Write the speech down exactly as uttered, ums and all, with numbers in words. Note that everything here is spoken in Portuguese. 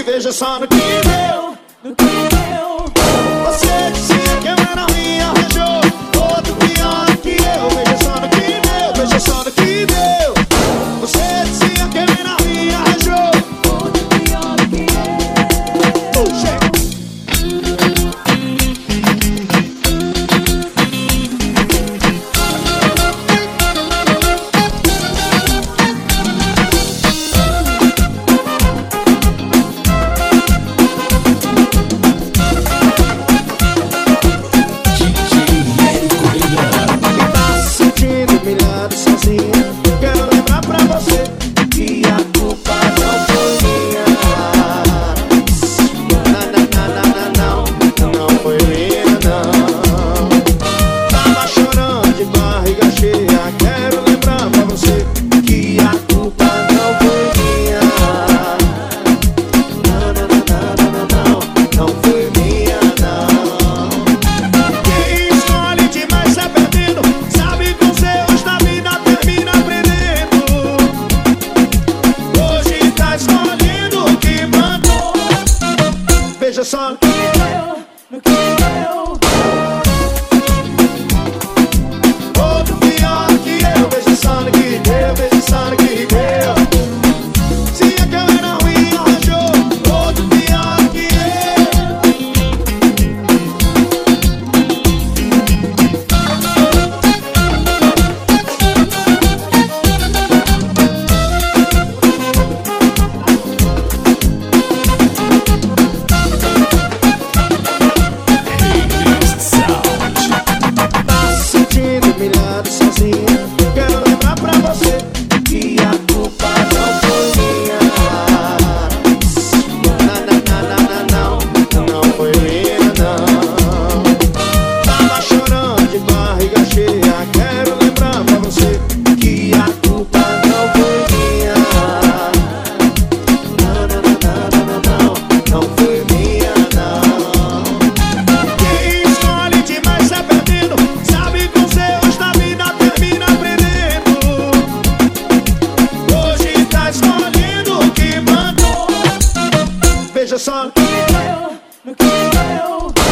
veja só no que deu, no que deu. Você dizia que eu era ruim, arranjou outro pior que eu. Veja só no que deu, veja só no que deu. Você dizia que eu era ruim, arranjou outro pior que eu. Oh, chega. Quero lembrar pra você que a culpa não foi minha. Não, não, não, não, não, não foi minha, não. Tava chorando de barriga cheia. Quero lembrar pra você que a culpa não foi minha. Não, não, não, não, não, não foi minha, não. Quem escolhe demais é perdido. Sabe que os erros da vida termina aprendendo. Hoje tá escolhendo o que mandou. Veja só no que deu, no que deu. Outro pior que eu. Veja só no que deu, veja só no que deu. Se é que eu era ruim, arranjou outro pior que humilhado sozinha. Quero lembrar pra você que a culpa não foi minha. Não, não, não, não, não foi minha, não. Tava chorando de barriga cheia. Quero lembrar pra você que a culpa não foi minha. Não, não, não, não, não, não foi minha, não. Quem escolhe demais é perdido. Sabe que os erros da vida termina aprendendo. Hoje tá escolhendo o que mandou. Veja só no que deu, no que deu.